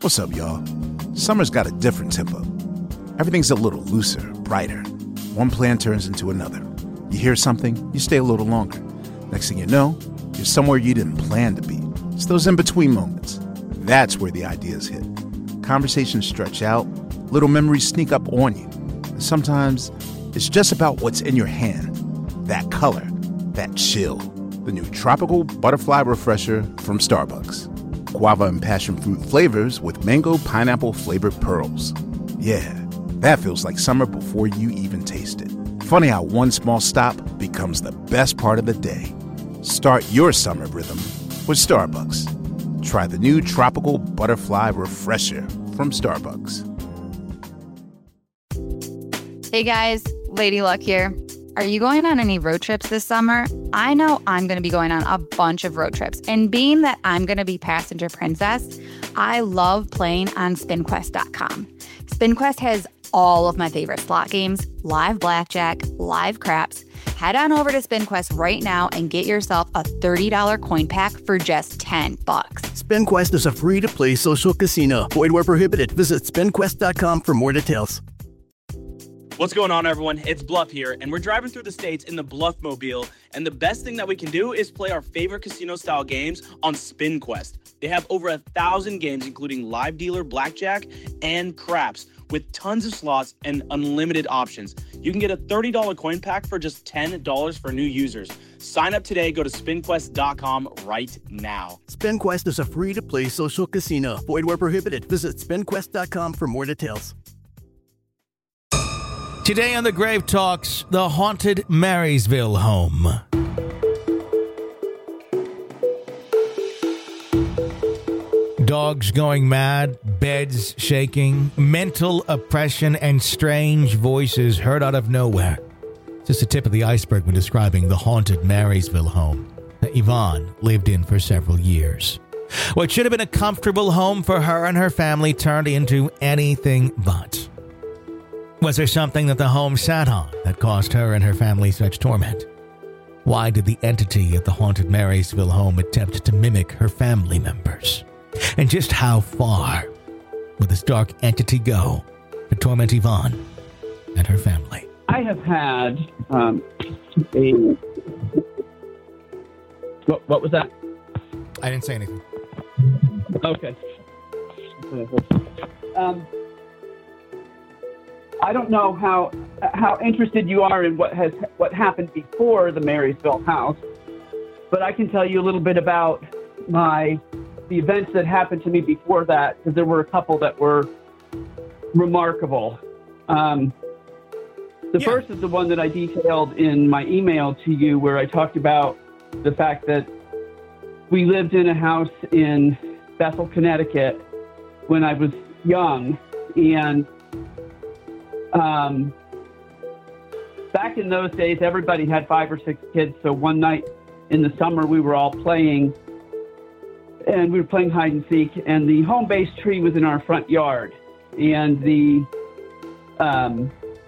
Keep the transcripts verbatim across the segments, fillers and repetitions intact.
What's up, y'all? Summer's got a different tempo. Everything's a little looser, brighter. One plan turns into another. You hear something, you stay a little longer. Next thing you know, you're somewhere you didn't plan to be. It's those in-between moments. That's where the ideas hit. Conversations stretch out, little memories sneak up on you. And sometimes it's just about what's in your hand. That color, that chill. The new Tropical Butterfly Refresher from Starbucks. Guava and passion fruit flavors with mango pineapple flavored pearls. Yeah, that feels like summer before you even taste it. Funny how one small stop becomes the best part of the day. Start your summer rhythm with Starbucks. Try the new Tropical Butterfly Refresher from Starbucks. Hey guys, Lady Luck here. Are you going on any road trips this summer? I know I'm going to be going on a bunch of road trips. And being that I'm going to be passenger princess, I love playing on spin quest dot com. SpinQuest has all of my favorite slot games, live blackjack, live craps. Head on over to SpinQuest right now and get yourself a thirty dollars coin pack for just ten bucks. SpinQuest is a free-to-play social casino. Void where prohibited. Visit spin quest dot com for more details. What's going on, everyone? It's Bluff here, and we're driving through the states in the Bluffmobile, and the best thing that we can do is play our favorite casino-style games on SpinQuest. They have over a thousand games, including live dealer, blackjack, and craps, with tons of slots and unlimited options. You can get a thirty dollars coin pack for just ten dollars for new users. Sign up today. Go to spin quest dot com right now. SpinQuest is a free-to-play social casino. Void where prohibited. Visit spin quest dot com for more details. Today on The Grave Talks, the haunted Marysville home. Dogs going mad, beds shaking, mental oppression, and strange voices heard out of nowhere. Just the tip of the iceberg when describing the haunted Marysville home that Yvonne lived in for several years. What should have been a comfortable home for her and her family turned into anything but. Was there something that the home sat on that caused her and her family such torment? Why did the entity at the haunted Marysville home attempt to mimic her family members? And just how far will this dark entity go to torment Yvonne and her family? I have had um, a... What, what was that? I didn't say anything. Okay. Um, I don't know how how interested you are in what has what happened before the Marysville house, but I can tell you a little bit about my the events that happened to me before that, because there were a couple that were remarkable. Um, the yeah. first is the one that I detailed in my email to you, where I talked about the fact that we lived in a house in Bethel, Connecticut when I was young, and Um, back in those days, everybody had five or six kids. So one night in the summer, we were all playing, and we were playing hide and seek. And the home base tree was in our front yard, and the um,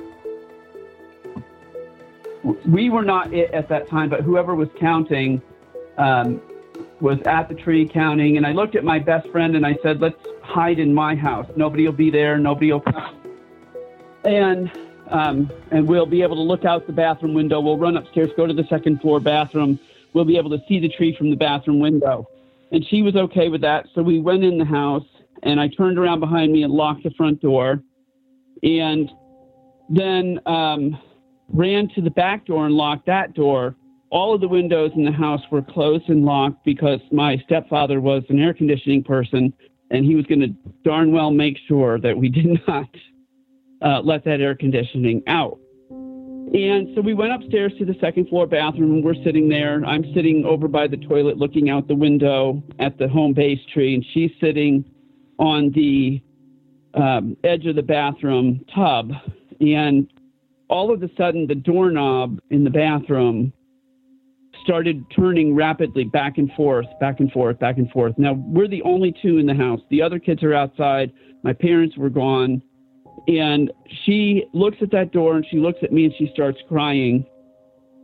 we were not it at that time, but whoever was counting um, was at the tree counting. And I looked at my best friend and I said, "Let's hide in my house. Nobody will be there. Nobody will come." And um, and we'll be able to look out the bathroom window. We'll run upstairs, go to the second floor bathroom. We'll be able to see the tree from the bathroom window. And she was okay with that. So we went in the house, and I turned around behind me and locked the front door. And then um, ran to the back door and locked that door. All of the windows in the house were closed and locked because my stepfather was an air conditioning person, and he was going to darn well make sure that we did not Uh, let that air conditioning out. And so we went upstairs to the second floor bathroom, and we're sitting there. I'm sitting over by the toilet looking out the window at the home base tree, and she's sitting on the um, edge of the bathroom tub. And all of a sudden, the doorknob in the bathroom started turning rapidly back and forth, back and forth, back and forth. Now, we're the only two in the house. The other kids are outside. My parents were gone. And she looks at that door, and she looks at me, and she starts crying.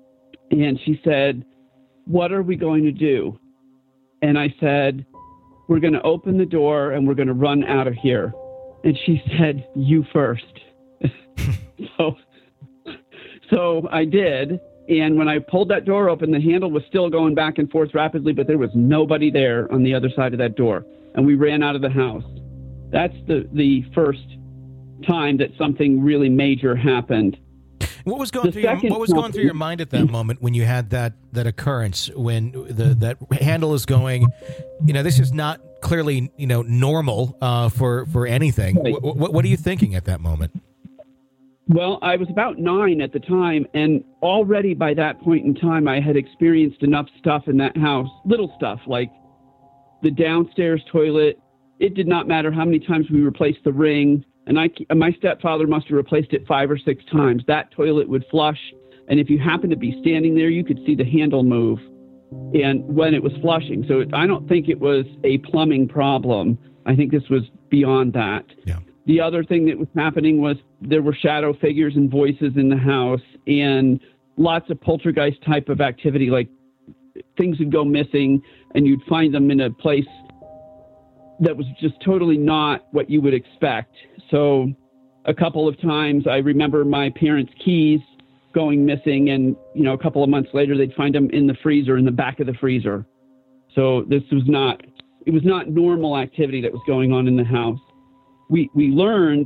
And she said, "What are we going to do?" And I said, we're going to open the door and we're going to run out of here. And she said, you first. so, so I did. And when I pulled that door open, the handle was still going back and forth rapidly, but there was nobody there on the other side of that door. And we ran out of the house. That's the, the first time that something really major happened. What was going through your, what was going through your mind at that moment when you had that, that occurrence, when the that handle is going, you know, this is not clearly, you know, normal uh, for, for anything. Right. What, what, what are you thinking at that moment? Well, I was about nine at the time, and already by that point in time, I had experienced enough stuff in that house, little stuff like the downstairs toilet. It did not matter how many times we replaced the ring. And I, my stepfather must have replaced it five or six times. That toilet would flush, and if you happened to be standing there, you could see the handle move and when it was flushing. So it, I don't think it was a plumbing problem. I think this was beyond that. Yeah. The other thing that was happening was there were shadow figures and voices in the house and lots of poltergeist type of activity, like things would go missing and you'd find them in a place that was just totally not what you would expect. So a couple of times I remember my parents' keys going missing, and, you know, a couple of months later, they'd find them in the freezer, in the back of the freezer. So this was not, it was not normal activity that was going on in the house. We, we learned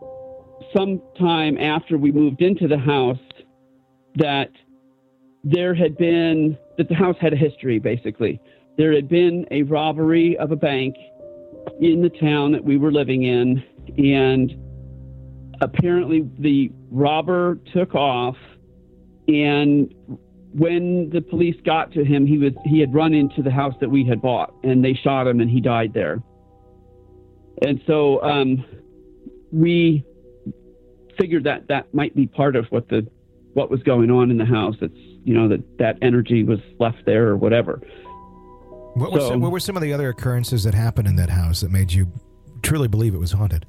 sometime after we moved into the house that there had been, that the house had a history, basically. There had been a robbery of a bank in the town that we were living in, and apparently the robber took off, and when the police got to him, he was he had run into the house that we had bought, and they shot him and he died there. And so um, we figured that that might be part of what the what was going on in the house. It's, you know, that that energy was left there or whatever. What were, So- some, what were some of the other occurrences that happened in that house that made you truly believe it was haunted?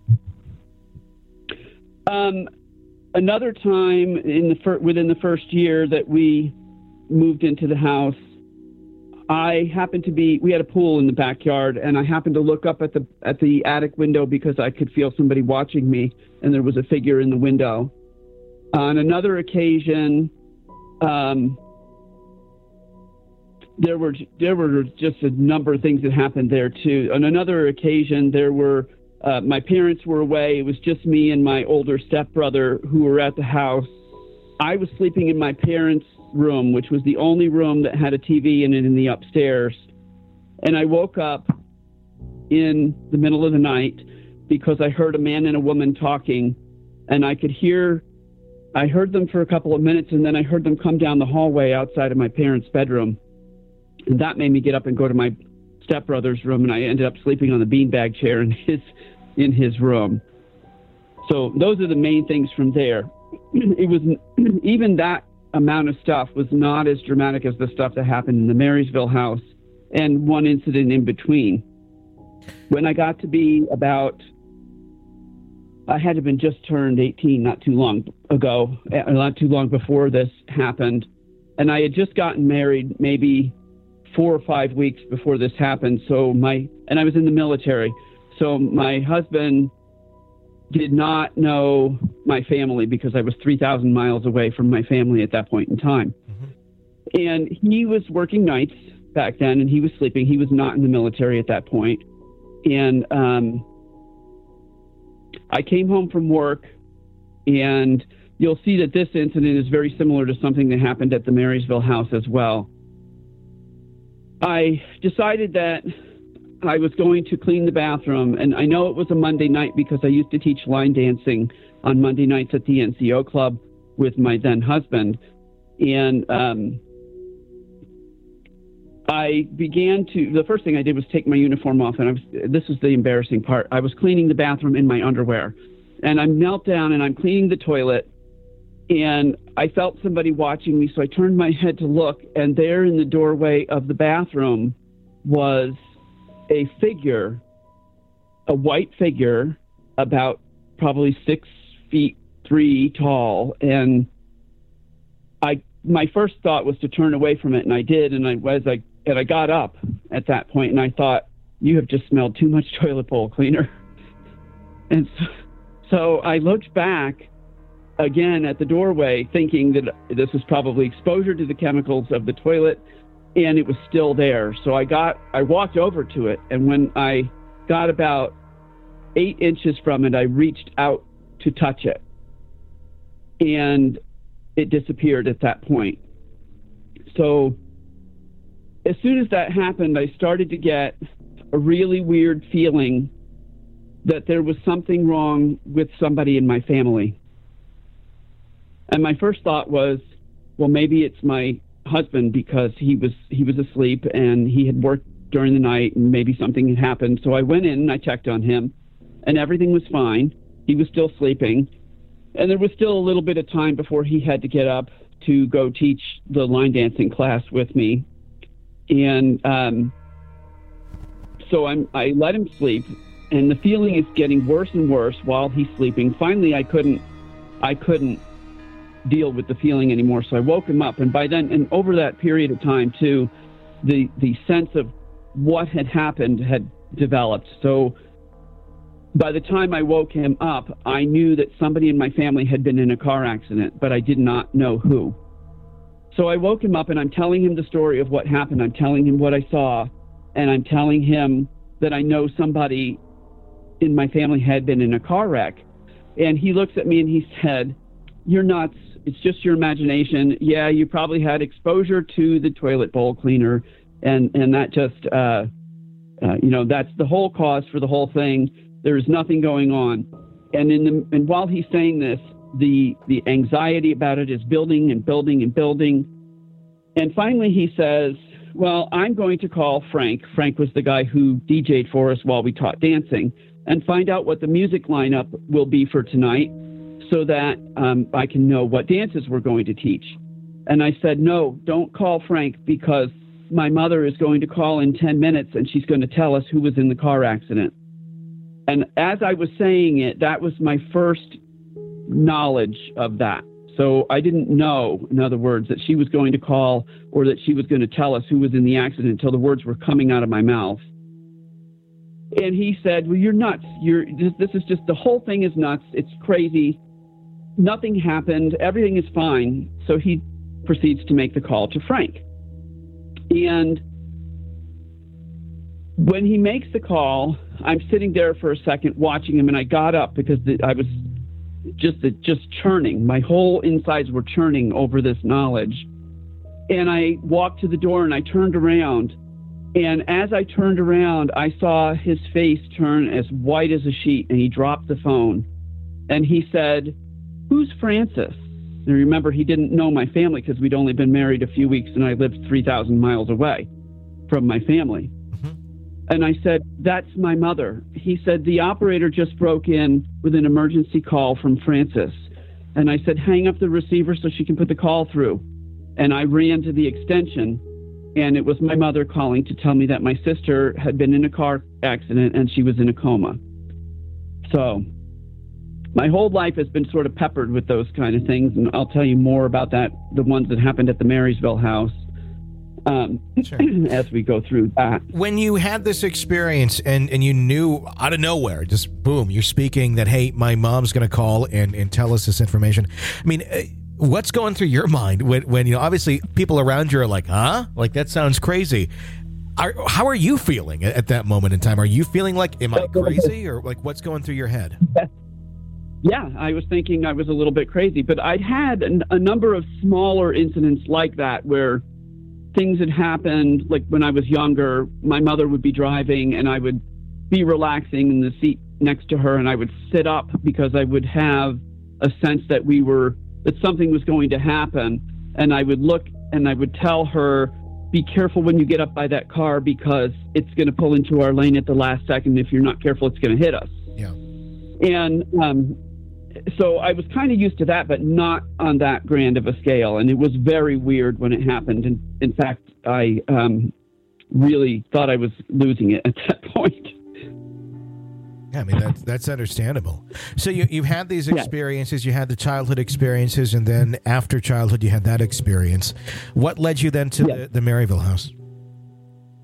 Um, another time in the fir- within the first year that we moved into the house, I happened to be, we had a pool in the backyard, and I happened to look up at the at the attic window because I could feel somebody watching me, and there was a figure in the window. On another occasion, um, there were there were just a number of things that happened there too. On another occasion, there were uh, my parents were away. It was just me and my older stepbrother who were at the house. I was sleeping in my parents' room, which was the only room that had a T V in it in the upstairs. And I woke up in the middle of the night because I heard a man and a woman talking, and I could hear, I heard them for a couple of minutes, and then I heard them come down the hallway outside of my parents' bedroom. And that made me get up and go to my stepbrother's room, and I ended up sleeping on the beanbag chair in his, in his room. So those are the main things from there. It was, even that amount of stuff was not as dramatic as the stuff that happened in the Marysville house and one incident in between. When I got to be about, I had to have been just turned eighteen not too long ago, not too long before this happened. And I had just gotten married maybe four or five weeks before this happened. So my, and I was in the military. So my husband did not know my family because I was three thousand miles away from my family at that point in time. Mm-hmm. And he was working nights back then, and he was sleeping. He was not in the military at that point. And um, I came home from work, and you'll see that this incident is very similar to something that happened at the Marysville house as well. I decided that I was going to clean the bathroom, and I know it was a Monday night because I used to teach line dancing on Monday nights at the N C O club with my then husband. And um, I began to, the first thing I did was take my uniform off, and I was, this is the embarrassing part. I was cleaning the bathroom in my underwear, and I knelt down and I'm cleaning the toilet, and I felt somebody watching me, so I turned my head to look, and there in the doorway of the bathroom was a figure, a white figure, about probably six feet three tall. And I, my first thought was to turn away from it, and I did. And I was like, and I got up at that point, and I thought, you have just smelled too much toilet bowl cleaner. And so, so I looked back again at the doorway, thinking that this was probably exposure to the chemicals of the toilet, and it was still there. So I got, I walked over to it, and when I got about eight inches from it, I reached out to touch it, and it disappeared at that point. So as soon as that happened, I started to get a really weird feeling that there was something wrong with somebody in my family. And my first thought was, well, maybe it's my husband, because he was he was asleep and he had worked during the night and maybe something had happened. So I went in and I checked on him, and everything was fine. He was still sleeping. And there was still a little bit of time before he had to get up to go teach the line dancing class with me. And um, so I'm, I let him sleep, and the feeling is getting worse and worse while he's sleeping. Finally, I couldn't, I couldn't deal with the feeling anymore, so I woke him up. And by then, and over that period of time too, the the sense of what had happened had developed. So by the time I woke him up, I knew that somebody in my family had been in a car accident, but I did not know who. So I woke him up, and I'm telling him the story of what happened. I'm telling him what I saw, and I'm telling him that I know somebody in my family had been in a car wreck. And he looks at me and he said, "You're nuts. It's just your imagination. Yeah, you probably had exposure to the toilet bowl cleaner, and, and that just, uh, uh, you know, that's the whole cause for the whole thing. There's nothing going on." And in the, and while he's saying this, the the anxiety about it is building and building and building. And finally he says, "Well, I'm going to call Frank." Frank was the guy who D J'd for us while we taught dancing, "and find out what the music lineup will be for tonight, so that um, I can know what dances we're going to teach." And I said, "No, don't call Frank, because my mother is going to call in ten minutes and she's going to tell us who was in the car accident." And as I was saying it, that was my first knowledge of that. So I didn't know, in other words, that she was going to call or that she was going to tell us who was in the accident until the words were coming out of my mouth. And he said, "Well, you're nuts. You're this, this is just, the whole thing is nuts. It's crazy. Nothing happened. Everything is fine." So he proceeds to make the call to Frank. And when he makes the call, I'm sitting there for a second watching him, and I got up because the, I was just just churning. My whole insides were churning over this knowledge. And I walked to the door and I turned around. And as I turned around, I saw his face turn as white as a sheet, and he dropped the phone. And he said, "Who's Francis?" And remember, he didn't know my family because we'd only been married a few weeks, and I lived three thousand miles away from my family. And I said, "That's my mother." He said, "The operator just broke in with an emergency call from Francis." And I said, "Hang up the receiver so she can put the call through." And I ran to the extension, and it was my mother calling to tell me that my sister had been in a car accident and she was in a coma. So my whole life has been sort of peppered with those kind of things, and I'll tell you more about that, the ones that happened at the Marysville house. Um, sure. As we go through that. When you had this experience and, and you knew out of nowhere, just boom, you're speaking that, hey, my mom's going to call and, and tell us this information. I mean, what's going through your mind when, when, you know, obviously people around you are like, huh? Like, that sounds crazy. Are, how are you feeling at, at that moment in time? Are you feeling like, am I crazy, or like what's going through your head? Yeah, I was thinking I was a little bit crazy, but I'd had a, a number of smaller incidents like that where things had happened. Like when I was younger, my mother would be driving and I would be relaxing in the seat next to her, and I would sit up because I would have a sense that we were, that something was going to happen. And I would look and I would tell her, "Be careful when you get up by that car because it's going to pull into our lane at the last second. If you're not careful, it's going to hit us." Yeah. And um, so I was kind of used to that, but not on that grand of a scale. And it was very weird when it happened. And in fact, I um, really thought I was losing it at that point. Yeah, I mean, that's, that's understandable. So you, you had these experiences, yeah. You had the childhood experiences, and then after childhood, you had that experience. What led you then to yeah. the, the Maryville house?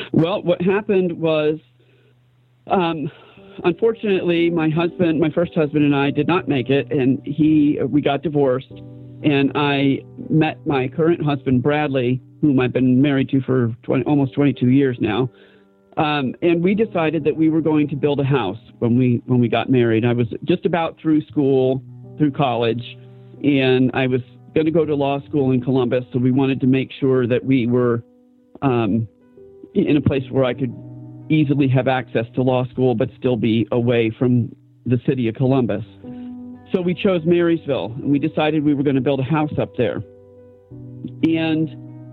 Well, what happened was, um, unfortunately, my husband, my first husband and I did not make it, and he, we got divorced, and I met my current husband, Bradley, whom I've been married to for twenty, almost twenty-two years now. Um, and we decided that we were going to build a house when we, when we got married. I was just about through school, through college, and I was going to go to law school in Columbus. So we wanted to make sure that we were, um, in a place where I could easily have access to law school, but still be away from the city of Columbus. So we chose Marysville, and we decided we were going to build a house up there. And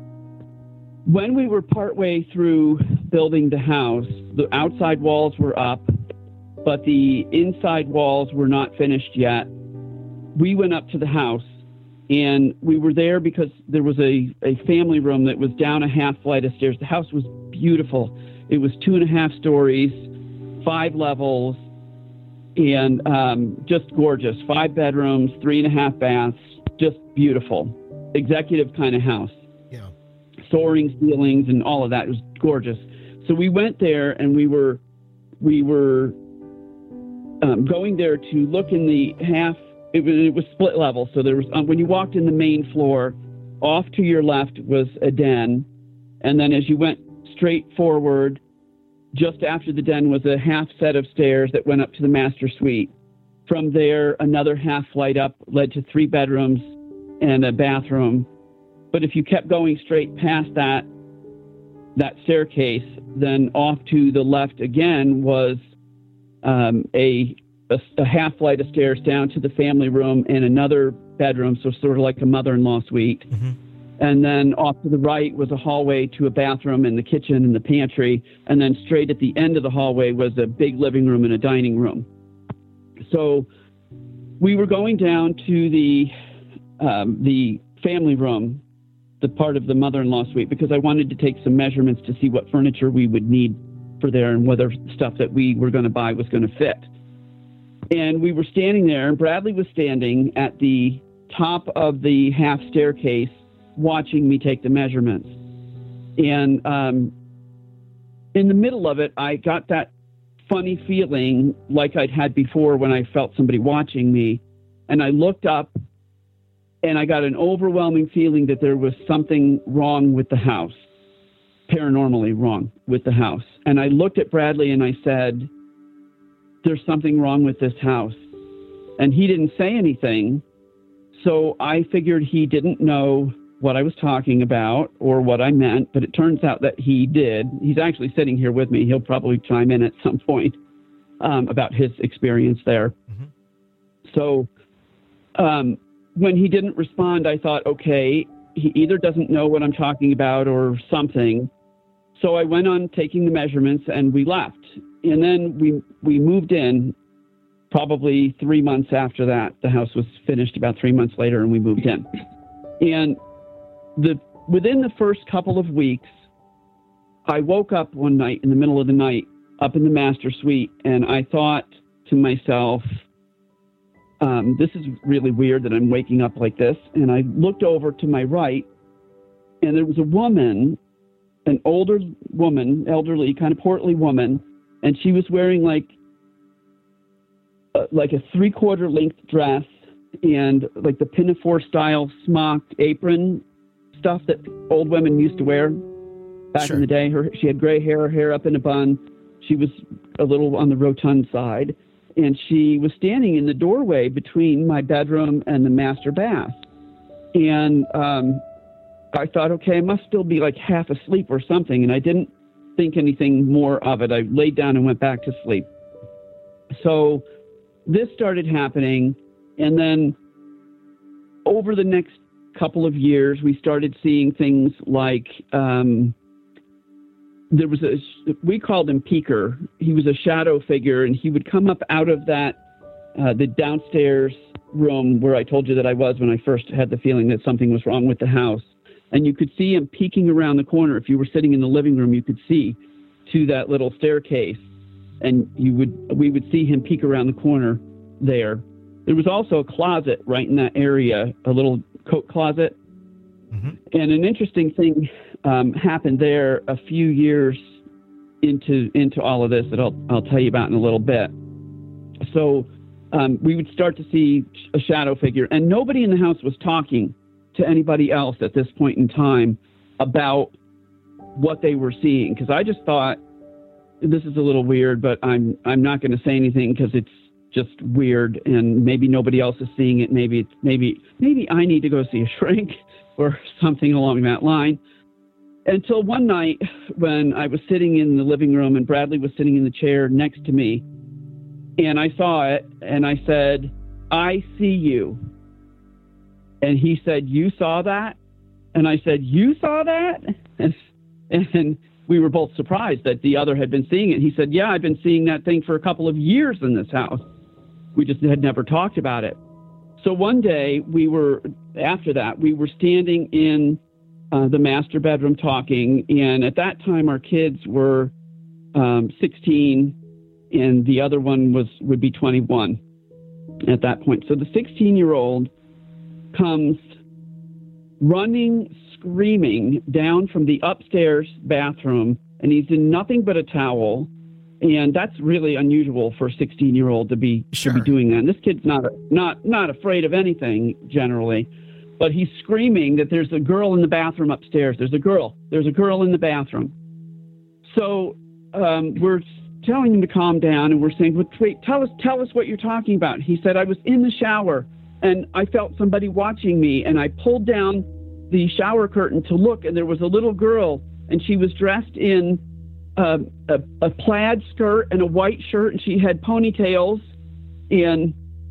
when we were partway through building the house, the outside walls were up, but the inside walls were not finished yet. We went up to the house, and we were there because there was a, a family room that was down a half flight of stairs. The house was beautiful. It was two and a half stories, five levels, and um, just gorgeous. Five bedrooms, three and a half baths, just beautiful. Executive kind of house. Yeah. Soaring ceilings and all of that. It was gorgeous. So we went there, and we were we were um, going there to look in the half. It was, it was split level. So there was um, when you walked in the main floor, off to your left was a den, and then as you went straight forward, just after the den was a half set of stairs that went up to the master suite. From there, another half flight up led to three bedrooms and a bathroom. But if you kept going straight past that that staircase, then off to the left again was um, a, a, a half flight of stairs down to the family room and another bedroom, so sort of like a mother-in-law suite. Mm-hmm. And then off to the right was a hallway to a bathroom and the kitchen and the pantry. And then straight at the end of the hallway was a big living room and a dining room. So we were going down to the um, the family room, the part of the mother-in-law suite, because I wanted to take some measurements to see what furniture we would need for there and whether stuff that we were going to buy was going to fit. And we were standing there, and Bradley was standing at the top of the half staircase watching me take the measurements. And um, in the middle of it, I got that funny feeling like I'd had before when I felt somebody watching me. And I looked up, and I got an overwhelming feeling that there was something wrong with the house, paranormally wrong with the house. And I looked at Bradley and I said, "There's something wrong with this house." And he didn't say anything. So I figured he didn't know what I was talking about or what I meant, but it turns out that he did. He's actually sitting here with me. He'll probably chime in at some point um, about his experience there. Mm-hmm. So um, when he didn't respond, I thought, okay, he either doesn't know what I'm talking about or something. So I went on taking the measurements, and we left. And then we we moved in probably three months after that. The house was finished about three months later, and we moved in. And the within the first couple of weeks, I woke up one night in the middle of the night up in the master suite, and I thought to myself, um, this is really weird that I'm waking up like this. And I looked over to my right, and there was a woman, an older woman, elderly, kind of portly woman, and she was wearing like uh, like a three-quarter length dress and like the pinafore style smock apron stuff that old women used to wear back Sure. in the day. Her she had gray hair, hair up in a bun. She was a little on the rotund side, and she was standing in the doorway between my bedroom and the master bath. And um, I thought, okay, I must still be like half asleep or something, and I didn't think anything more of it. I laid down and went back to sleep. So this started happening, and then over the next couple of years, we started seeing things like um, there was a, we called him Peeker. He was a shadow figure, and he would come up out of that, uh, the downstairs room where I told you that I was when I first had the feeling that something was wrong with the house. And you could see him peeking around the corner. If you were sitting in the living room, you could see to that little staircase, and you would we would see him peek around the corner there. There was also a closet right in that area, a little coat closet. Mm-hmm. And an interesting thing um, happened there a few years into into all of this that I'll I'll tell you about in a little bit. So um, we would start to see a shadow figure, and nobody in the house was talking to anybody else at this point in time about what they were seeing, because I just thought, this is a little weird, but I'm I'm not going to say anything because it's just weird, and maybe nobody else is seeing it. Maybe it's, maybe maybe I need to go see a shrink or something along that line. Until one night when I was sitting in the living room and Bradley was sitting in the chair next to me, and I saw it, and I said, "I see you." And he said, "You saw that?" And I said, "You saw that?" And, and we were both surprised that the other had been seeing it. He said, "Yeah, I've been seeing that thing for a couple of years in this house. We just had never talked about it." So one day we were, after that, we were standing in uh, the master bedroom talking. And at that time, our kids were um, sixteen and the other one was would be twenty-one at that point. So the sixteen-year-old comes running, screaming down from the upstairs bathroom, and he's in nothing but a towel. And that's really unusual for a sixteen-year-old to be Sure. to be doing that. And this kid's not not not afraid of anything generally, but he's screaming that there's a girl in the bathroom upstairs. There's a girl. There's a girl in the bathroom. So um, we're telling him to calm down, and we're saying, "Wait, wait, tell us, tell us what you're talking about." He said, "I was in the shower, and I felt somebody watching me, and I pulled down the shower curtain to look, and there was a little girl, and she was dressed in uh, a, a plaid skirt and a white shirt, and she had ponytails, and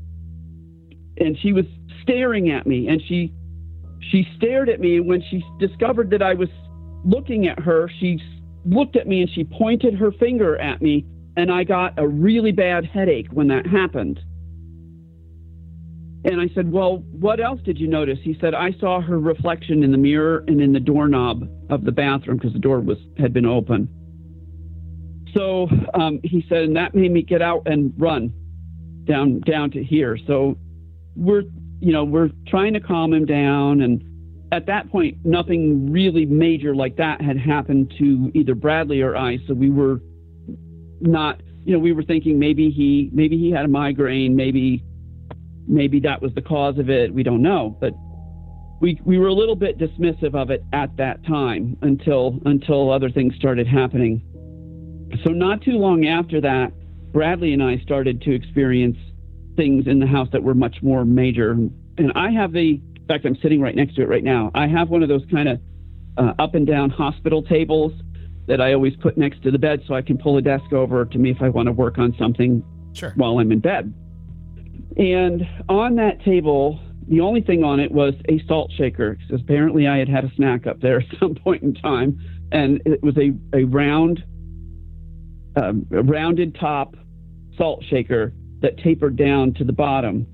and she was staring at me, and she she stared at me, and when she discovered that I was looking at her, she looked at me and she pointed her finger at me, and I got a really bad headache when that happened." And I said, "Well, what else did you notice?" He said, "I saw her reflection in the mirror and in the doorknob of the bathroom because the door was had been open." So um, he said, and that made me get out and run down down to here. So we're you know we're trying to calm him down, and at that point, nothing really major like that had happened to either Bradley or I. So we were not, you know, we were thinking maybe he maybe he had a migraine, maybe. Maybe that was the cause of it. We don't know, but we we were a little bit dismissive of it at that time until until other things started happening. So not too long after that, Bradley and I started to experience things in the house that were much more major. And I have the, in fact, I'm sitting right next to it right now. I have one of those kind of uh, up and down hospital tables that I always put next to the bed so I can pull a desk over to me if I want to work on something Sure. while I'm in bed. And on that table, the only thing on it was a salt shaker, because apparently I had had a snack up there at some point in time, and it was a, a round, um, a rounded top salt shaker that tapered down to the bottom.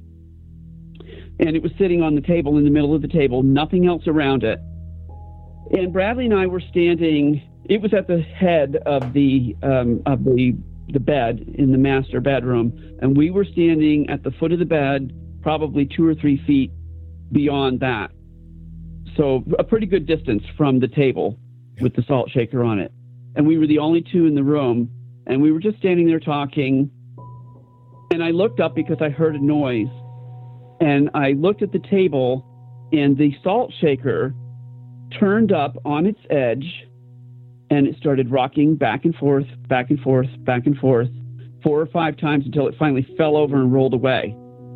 And it was sitting on the table, in the middle of the table, nothing else around it. And Bradley and I were standing, it was at the head of the um, of the the bed in the master bedroom, and we were standing at the foot of the bed, probably two or three feet beyond that. So a pretty good distance from the table with the salt shaker on it. And we were the only two in the room, and we were just standing there talking. And I looked up because I heard a noise, and I looked at the table, and the salt shaker turned up on its edge, and it started rocking back and forth, back and forth, back and forth, four or five times until it finally fell over and rolled away.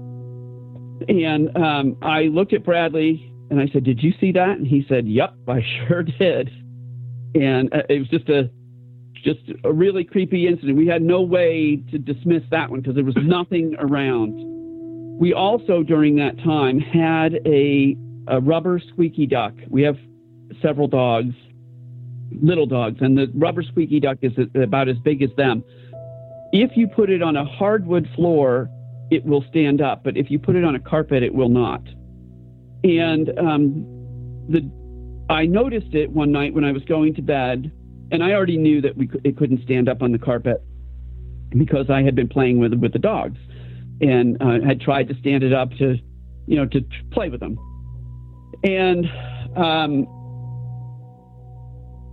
And um, I looked at Bradley, and I said, "Did you see that?" And he said, "Yep, I sure did." And uh, it was just a just a really creepy incident. We had no way to dismiss that one because there was nothing around. We also, during that time, had a, a rubber squeaky duck. We have several dogs, little dogs, and the rubber squeaky duck is about as big as them. If you put it on a hardwood floor, it will stand up, but if you put it on a carpet, it will not. And um, the I noticed it one night when I was going to bed, and I already knew that we it couldn't stand up on the carpet because I had been playing with with the dogs and uh, had tried to stand it up to, you know, to t- play with them. And um,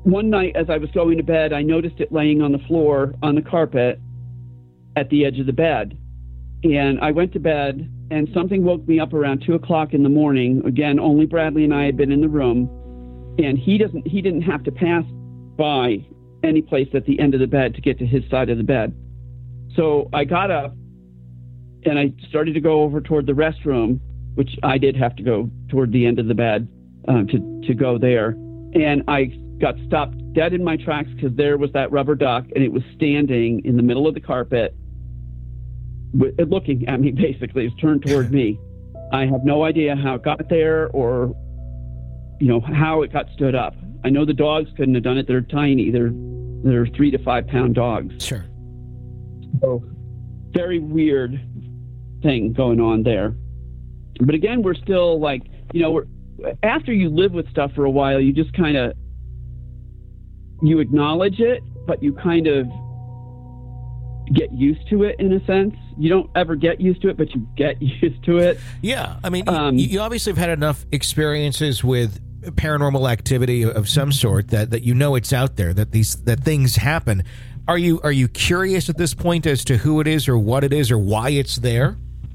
one night as I was going to bed, I noticed it laying on the floor on the carpet at the edge of the bed. And I went to bed, and something woke me up around two o'clock in the morning. Again, only Bradley and I had been in the room, and he doesn't he didn't have to pass by any place at the end of the bed to get to his side of the bed. So I got up and I started to go over toward the restroom, which I did have to go toward the end of the bed um, to, to go there. And I got stopped dead in my tracks because there was that rubber duck, and it was standing in the middle of the carpet, with, looking at me, basically. It was turned toward me. I have no idea how it got there or, you know, how it got stood up. I know the dogs couldn't have done it. They're tiny. They're, they're three to five pound dogs. Sure. So very weird thing going on there. But again, we're still like, you know, we're, after you live with stuff for a while, you just kind of, you acknowledge it, but you kind of get used to it in a sense. You don't ever get used to it, but you get used to it. Yeah. I mean, Um, you, you obviously have had enough experiences with paranormal activity of some sort that, that you know it's out there, that these that things happen. Are you are you curious at this point as to who it is or what it is or why it's there?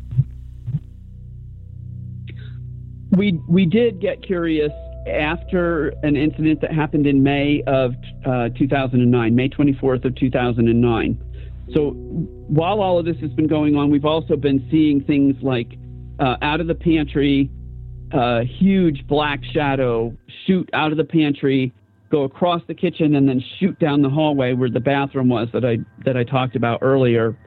We we did get curious after an incident that happened in May of uh, two thousand nine, May twenty-fourth of two thousand nine. So while all of this has been going on, we've also been seeing things like uh, out of the pantry, a uh, huge black shadow shoot out of the pantry, go across the kitchen, and then shoot down the hallway where the bathroom was that I that I talked about earlier.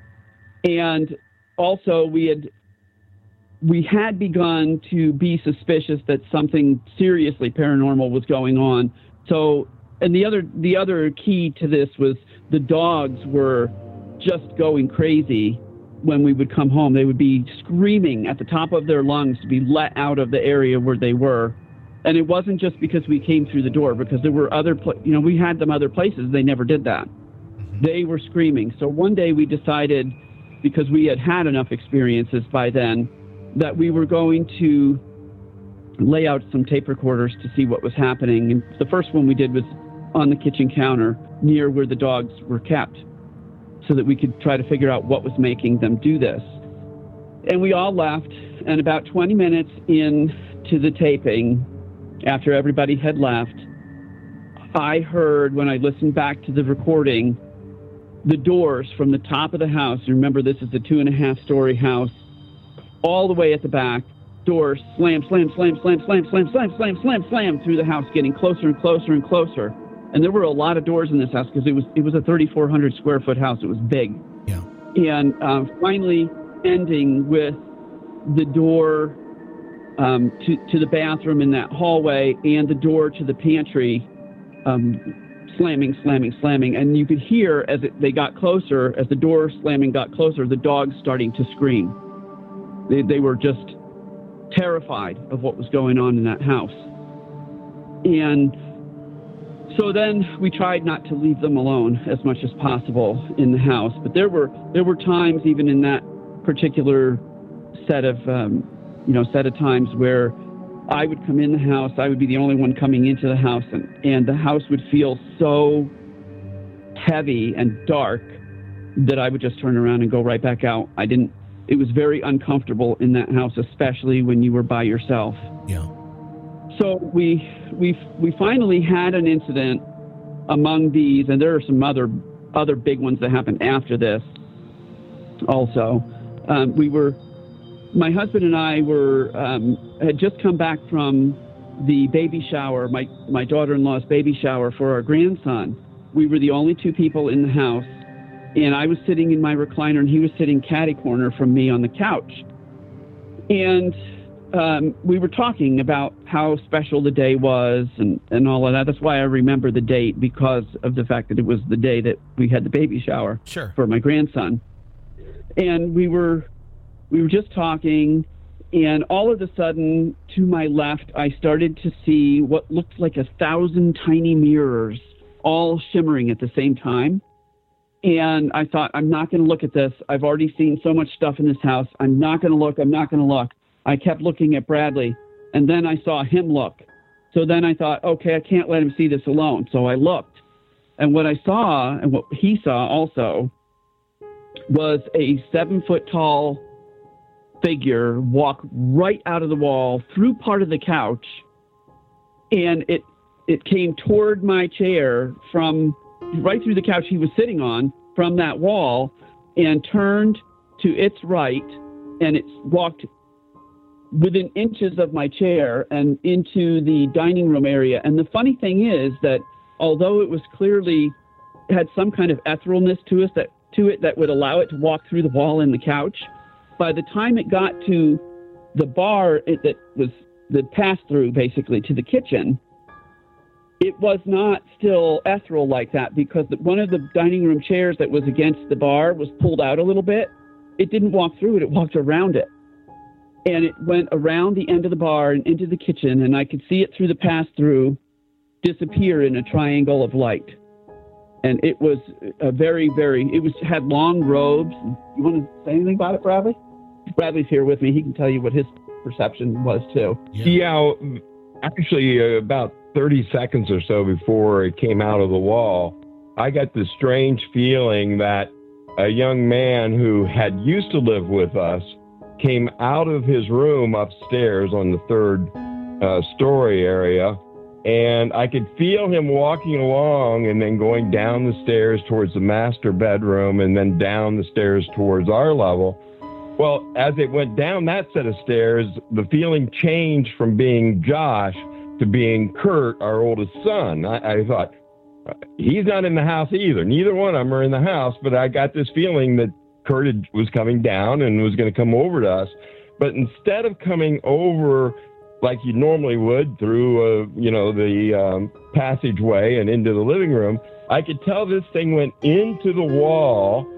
And also we had we had begun to be suspicious that something seriously paranormal was going on. So, and the other the other key to this was the dogs were just going crazy when we would come home. They would be screaming at the top of their lungs to be let out of the area where they were. And it wasn't just because we came through the door, because there were other, pla- you know, we had them other places. They never did that. They were screaming. So one day we decided, because we had had enough experiences by then, that we were going to lay out some tape recorders to see what was happening. And the first one we did was on the kitchen counter near where the dogs were kept, so that we could try to figure out what was making them do this. And we all left, and about twenty minutes into the taping, after everybody had left, I heard, when I listened back to the recording, the doors from the top of the house, remember this is a two and a half story house, all the way at the back, doors slam, slam, slam, slam, slam, slam, slam, slam, slam, slam through the house, getting closer and closer and closer. And there were a lot of doors in this house because it was it was a thirty-four hundred square foot house. It was big. Yeah. And um, finally ending with the door um, to, to the bathroom in that hallway and the door to the pantry um, slamming, slamming, slamming. And you could hear as it, they got closer, as the door slamming got closer, the dogs starting to scream. They, they were just terrified of what was going on in that house. And so then we tried not to leave them alone as much as possible in the house. But there were there were times, even in that particular set of um, you know set of times, where I would come in the house. I would be the only one coming into the house, and, and the house would feel so heavy and dark that I would just turn around and go right back out. I didn't. It was very uncomfortable in that house, especially when you were by yourself. Yeah. So we we we finally had an incident among these, and there are some other other big ones that happened after this. Also, um, we were my husband and I were um, had just come back from the baby shower, my my daughter-in-law's baby shower for our grandson. We were the only two people in the house, and I was sitting in my recliner, and he was sitting catty corner from me on the couch, and Um, we were talking about how special the day was and, and all of that. That's why I remember the date, because of the fact that it was the day that we had the baby shower Sure. for my grandson. And we were we were just talking, and all of a sudden, to my left, I started to see what looked like a thousand tiny mirrors all shimmering at the same time. And I thought, I'm not going to look at this. I've already seen so much stuff in this house. I'm not going to look. I'm not going to look. I kept looking at Bradley, and then I saw him look. So then I thought, okay, I can't let him see this alone. So I looked, and what I saw, and what he saw also, was a seven-foot-tall figure walk right out of the wall through part of the couch, and it it came toward my chair from right through the couch he was sitting on from that wall, and turned to its right, and it walked within inches of my chair and into the dining room area. And the funny thing is that although it was clearly had some kind of etherealness to us that to it that would allow it to walk through the wall and the couch, by the time it got to the bar it, that was the pass-through basically to the kitchen, it was not still ethereal like that, because the, one of the dining room chairs that was against the bar was pulled out a little bit. It didn't walk through it, it walked around it. And it went around the end of the bar and into the kitchen, and I could see it through the pass-through disappear in a triangle of light. And it was a very, very, it was had long robes. You want to say anything about it, Bradley? Bradley's here with me. He can tell you what his perception was, too. Yeah, yeah actually, uh, about thirty seconds or so before it came out of the wall, I got this strange feeling that a young man who had used to live with us came out of his room upstairs on the third uh, story area, and I could feel him walking along and then going down the stairs towards the master bedroom and then down the stairs towards our level. Well, as it went down that set of stairs, the feeling changed from being Josh to being Kurt, our oldest son. I, I thought, he's not in the house either. Neither one of them are in the house, but I got this feeling that Kurt had, was coming down and was going to come over to us. But instead of coming over like you normally would through, uh, you know, the um, passageway and into the living room, I could tell this thing went into the wall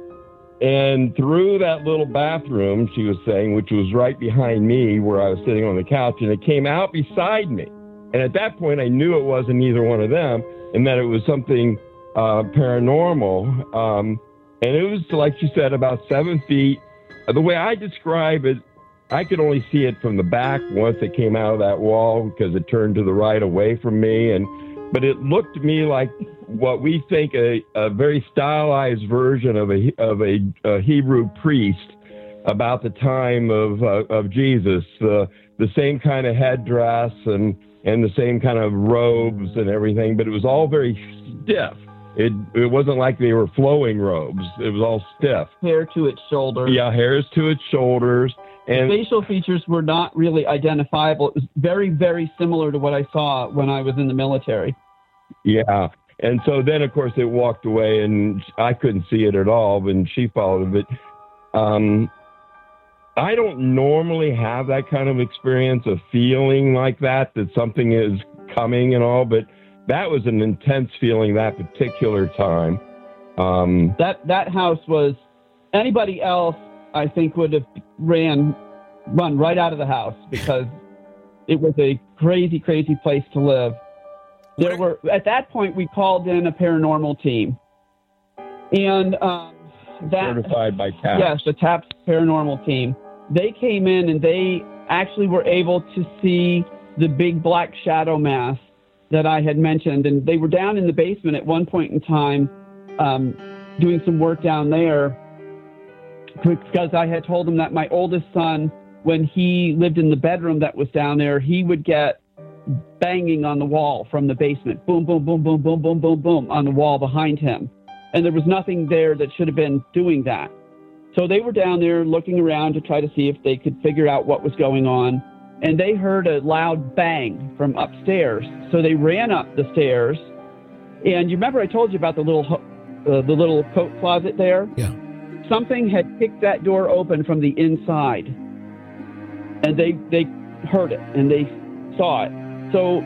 and through that little bathroom, she was saying, which was right behind me where I was sitting on the couch, and it came out beside me. And at that point, I knew it wasn't either one of them, and that it was something uh, paranormal. Um, and it was, like she said, about seven feet. The way I describe it, I could only see it from the back once it came out of that wall because it turned to the right away from me. And but it looked to me like what we think a, a very stylized version of a of a, a Hebrew priest about the time of uh, of Jesus. Uh, the same kind of headdress and and the same kind of robes and everything, but it was all very stiff. It it wasn't like they were flowing robes. It was all stiff. Hair to its shoulders. Yeah, hairs to its shoulders. And facial features were not really identifiable. It was very, very similar to what I saw when I was in the military. Yeah. And so then, of course, it walked away, and I couldn't see it at all, and she followed it. Um, I don't normally have that kind of experience of feeling like that, that something is coming and all, but that was an intense feeling that particular time. Um, that that house was, anybody else, I think, would have ran, run right out of the house because it was a crazy, crazy place to live. There were, at that point, we called in a paranormal team. And um, that... Certified by TAPS. Yes, the TAPS paranormal team. They came in and they actually were able to see the big black shadow mass that I had mentioned. And they were down in the basement at one point in time um, doing some work down there because I had told them that my oldest son, when he lived in the bedroom that was down there, he would get banging on the wall from the basement. Boom, boom, boom, boom, boom, boom, boom, boom on the wall behind him. And there was nothing there that should have been doing that. So they were down there looking around to try to see if they could figure out what was going on. And they heard a loud bang from upstairs. So they ran up the stairs. And you remember I told you about the little uh, the little coat closet there? Yeah. Something had kicked that door open from the inside. And they, they heard it and they saw it. So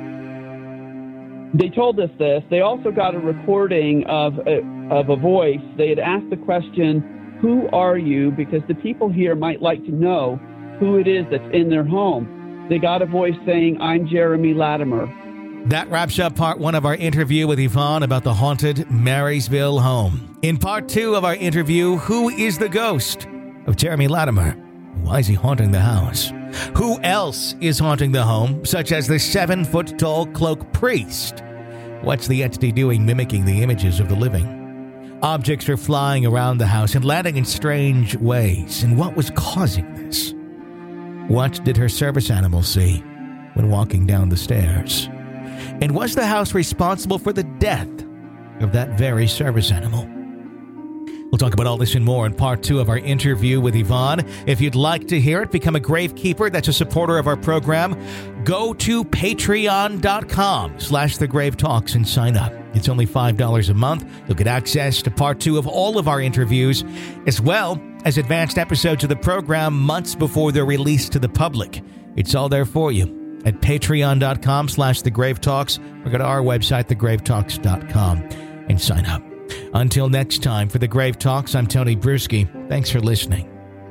they told us this. They also got a recording of a, of a voice. They had asked the question, who are you? Because the people here might like to know who it is that's in their home. They got a voice saying, I'm Jeremy Latimer. That wraps up part one of our interview with Yvonne about the haunted Marysville home. In part two of our interview, who is the ghost of Jeremy Latimer? Why is he haunting the house? Who else is haunting the home, such as the seven-foot-tall cloak priest? What's the entity doing mimicking the images of the living? Objects are flying around the house and landing in strange ways. And what was causing this? What did her service animal see when walking down the stairs? And was the house responsible for the death of that very service animal? We'll talk about all this and more in part two of our interview with Yvonne. If you'd like to hear it, become a Gravekeeper. That's a supporter of our program. Go to patreon.com slash The Grave Talks and sign up. It's only five dollars a month. You'll get access to part two of all of our interviews, as well as advanced episodes of the program months before they're released to the public. It's all there for you at patreon.com slash The Grave Talks, or go to our website, the grave talks dot com, and sign up. Until next time, for The Grave Talks, I'm Tony Bruschi. Thanks for listening.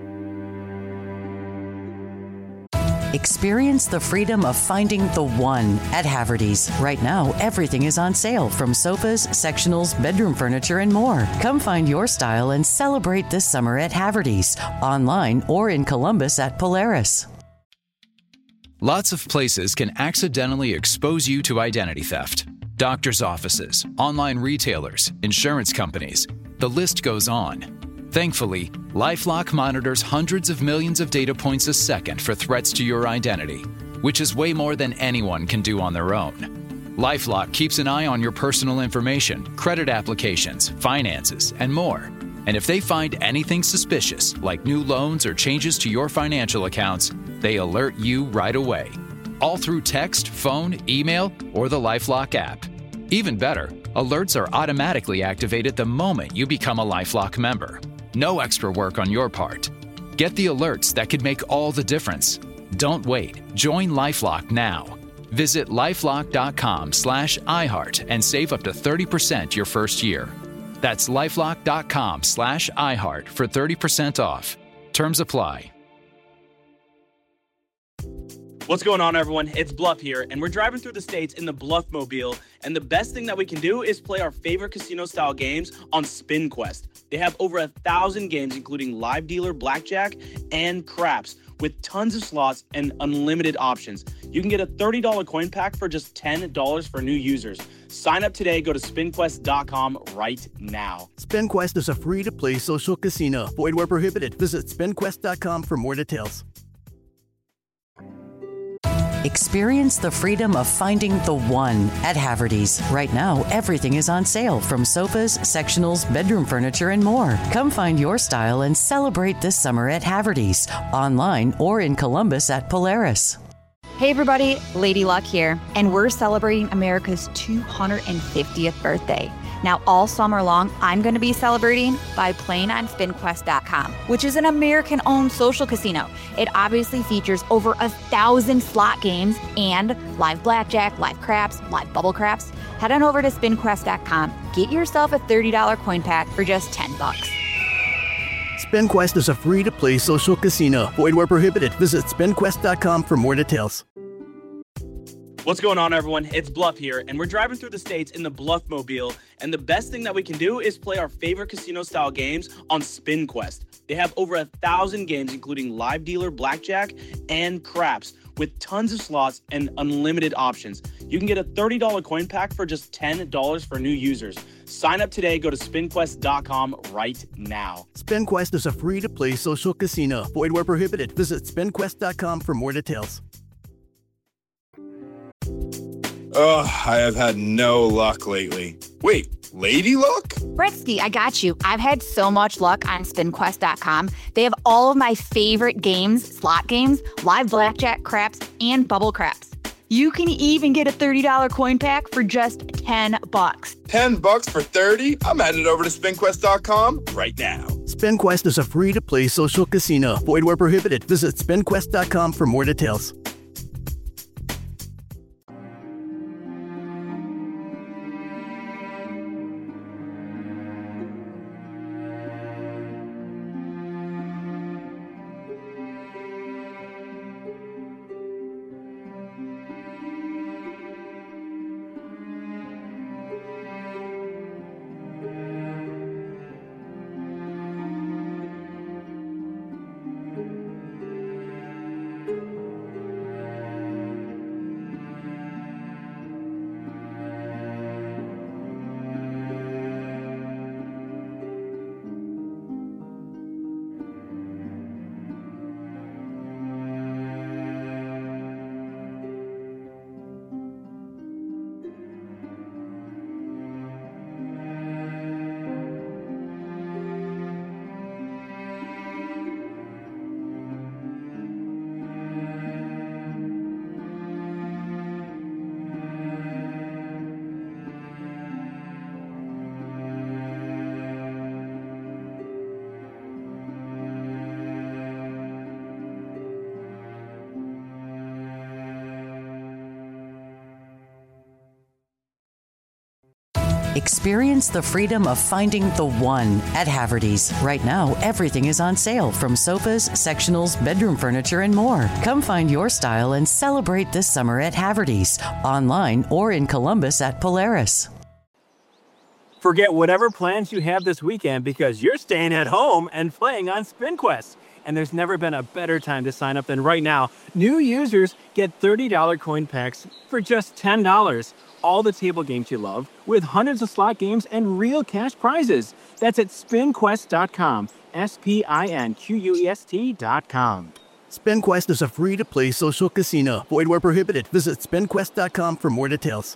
Experience the freedom of finding the one at Haverty's. Right now, everything is on sale, from sofas, sectionals, bedroom furniture, and more. Come find your style and celebrate this summer at Haverty's, online or in Columbus at Polaris. Lots of places can accidentally expose you to identity theft. Doctors' offices, online retailers, insurance companies. The list goes on. Thankfully, LifeLock monitors hundreds of millions of data points a second for threats to your identity, which is way more than anyone can do on their own. LifeLock keeps an eye on your personal information, credit applications, finances, and more. And if they find anything suspicious, like new loans or changes to your financial accounts, they alert you right away. All through text, phone, email, or the LifeLock app. Even better, alerts are automatically activated the moment you become a LifeLock member. No extra work on your part. Get the alerts that could make all the difference. Don't wait. Join LifeLock now. Visit lifelock.com slash iHeart and save up to thirty percent your first year. That's lifelock.com slash iHeart for thirty percent off. Terms apply. What's going on, everyone? It's Bluff here, and we're driving through the states in the Bluff Mobile, and the best thing that we can do is play our favorite casino-style games on SpinQuest. They have over a thousand games, including live dealer, blackjack, and craps, with tons of slots and unlimited options. You can get a thirty dollars coin pack for just ten dollars for new users. Sign up today. Go to spin quest dot com right now. SpinQuest is a free-to-play social casino. Void where prohibited. Visit spin quest dot com for more details. Experience the freedom of finding the one at Haverty's. Right now, everything is on sale, from sofas, sectionals, bedroom furniture, and more. Come find your style and celebrate this summer at Haverty's, online or in Columbus at Polaris. Hey everybody, Lady Luck here, and we're celebrating America's two hundred fiftieth birthday. Now, all summer long, I'm going to be celebrating by playing on spin quest dot com, which is an American-owned social casino. It obviously features over a thousand slot games and live blackjack, live craps, live bubble craps. Head on over to spin quest dot com. Get yourself a thirty dollars coin pack for just ten bucks. SpinQuest is a free-to-play social casino. Void where prohibited. Visit spin quest dot com for more details. What's going on, everyone? It's Bluff here, and we're driving through the states in the Bluff Mobile, and the best thing that we can do is play our favorite casino-style games on SpinQuest. They have over a thousand games, including live dealer, blackjack, and craps, with tons of slots and unlimited options. You can get a thirty dollars coin pack for just ten dollars for new users. Sign up today. Go to spin quest dot com right now. SpinQuest is a free-to-play social casino. Void where prohibited. Visit spin quest dot com for more details. Ugh, I have had no luck lately. Wait, Lady Luck? Bretsky, I got you. I've had so much luck on spin quest dot com. They have all of my favorite games, slot games, live blackjack, craps, and bubble craps. You can even get a thirty dollars coin pack for just ten bucks. ten bucks for thirty? I'm headed over to spin quest dot com right now. SpinQuest is a free-to-play social casino. Void where prohibited. Visit spin quest dot com for more details. Experience the freedom of finding the one at Haverty's. Right now, everything is on sale, from sofas, sectionals, bedroom furniture, and more. Come find your style and celebrate this summer at Haverty's, online or in Columbus at Polaris. Forget whatever plans you have this weekend because you're staying at home and playing on SpinQuest. And there's never been a better time to sign up than right now. New users get thirty dollars coin packs for just ten dollars. All the table games you love, with hundreds of slot games and real cash prizes. That's at spin quest dot com. S P I N Q U E S T dot com. SpinQuest is a free-to-play social casino. Void where prohibited. Visit spin quest dot com for more details.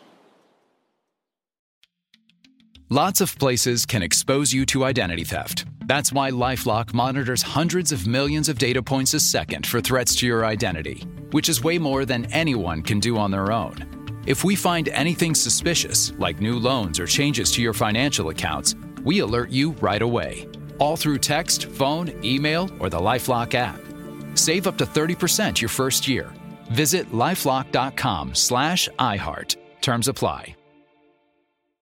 Lots of places can expose you to identity theft. That's why LifeLock monitors hundreds of millions of data points a second for threats to your identity, which is way more than anyone can do on their own. If we find anything suspicious, like new loans or changes to your financial accounts, we alert you right away, all through text, phone, email, or the LifeLock app. Save up to thirty percent your first year. Visit lifelock dot com slash iHeart. Terms apply.